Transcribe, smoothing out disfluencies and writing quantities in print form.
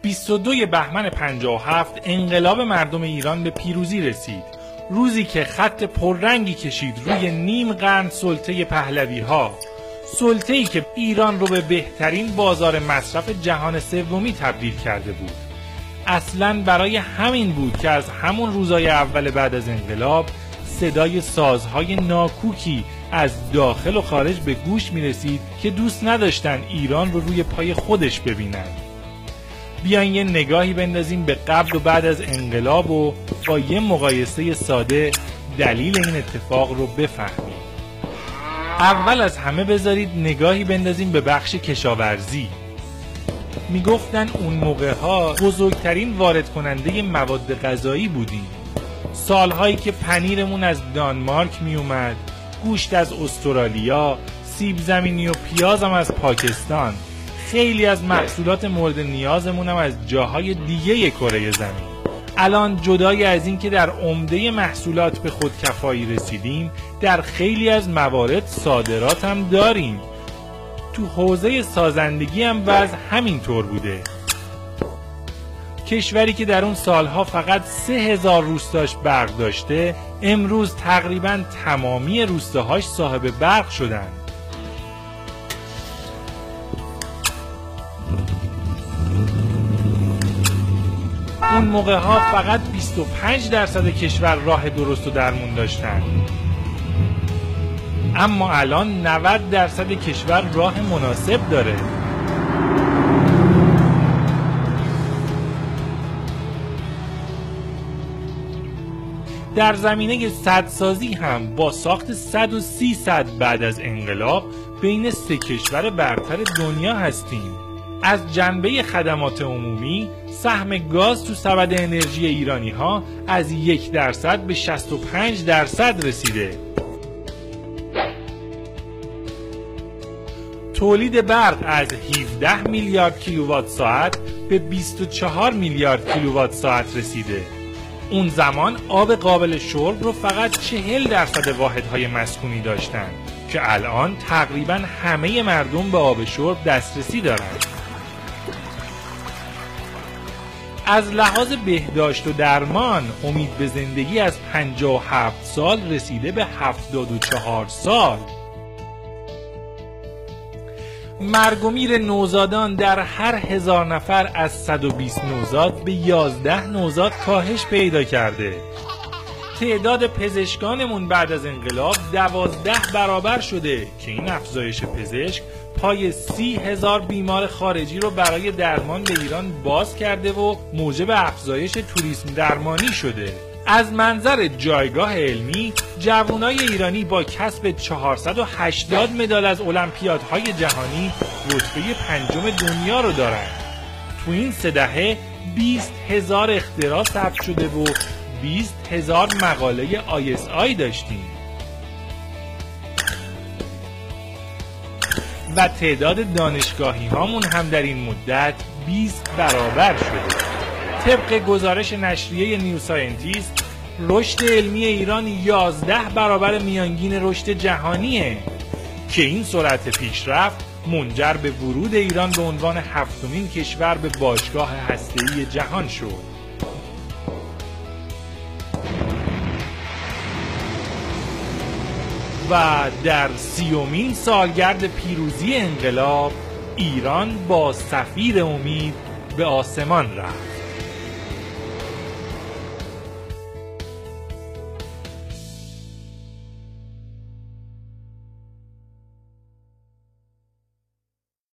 22 بهمن 57 انقلاب مردم ایران به پیروزی رسید. روزی که خط پررنگی کشید روی نیم قرن سلطه پهلوی‌ها، سلطه‌ای که ایران رو به بهترین بازار مصرف جهان سومی تبدیل کرده بود. اصلاً برای همین بود که از همون روزای اول بعد از انقلاب صدای سازهای ناکوکی از داخل و خارج به گوش می رسید که دوست نداشتن ایران رو روی پای خودش ببینن. بیاین یه نگاهی بندازیم به قبل و بعد از انقلاب و با یه مقایسه ساده دلیل این اتفاق رو بفهمیم. اول از همه بذارید نگاهی بندازیم به بخش کشاورزی. میگفتن اون موقعها بزرگترین وارد کننده مواد غذایی بودیم. سالهایی که پنیرمون از دانمارک می اومد، گوشت از استرالیا، سیب زمینی و پیاز هم از پاکستان، خیلی از محصولات مورد نیازمون هم از جاهای دیگه کره زمین. الان جدای از این که در عمده محصولات به خودکفایی رسیدیم، در خیلی از موارد صادرات هم داریم. تو حوزه سازندگی هم وضع همین طور بوده. کشوری که در اون سالها فقط 3000 روستاش برق داشته، امروز تقریباً تمامی روستاهاش صاحب برق شدن. اون موقعها فقط 25% کشور راه درست و درمون داشتن، اما الان 90% کشور راه مناسب داره. در زمینه سدسازی هم با ساخت 130 سد بعد از انقلاب بین 3 کشور برتر دنیا هستیم. از جنبه خدمات عمومی، سهم گاز تو سبد انرژی ایرانی ها از 1% به 65% رسیده. تولید برق از 17 میلیارد کیلووات ساعت به 24 میلیارد کیلووات ساعت رسیده. اون زمان آب قابل شرب رو فقط 40% واحدهای مسکونی داشتن که الان تقریباً همه مردم به آب شرب دسترسی دارن. از لحاظ بهداشت و درمان امید به زندگی از 57 سال رسیده به 74 سال. مرگ و میر نوزادان در هر 1000 نفر از 120 نوزاد به 11 نوزاد کاهش پیدا کرده. تعداد پزشکانمون بعد از انقلاب 12 برابر شده که این افزایش پزشک پای 30,000 بیمار خارجی رو برای درمان به ایران باز کرده و موجب افزایش توریسم درمانی شده. از منظر جایگاه علمی، جوانای ایرانی با کسب 480 مدال از المپیادهای جهانی رتبه 5 دنیا رو دارن. تو این 3 دهه 20,000 اختراع ثبت شده و 20,000 مقاله ISI داشتیم و تعداد دانشگاهی هامون هم در این مدت 20 برابر شده. طبق گزارش نشریه نیو ساینتیست، رشد علمی ایران 11 برابر میانگین رشد جهانیه که این سرعت پیشرفت منجر به ورود ایران به عنوان 7مین کشور به باشگاه هسته‌ای جهان شد. و در 30مین سالگرد پیروزی انقلاب، ایران با صفیر امید به آسمان رفت.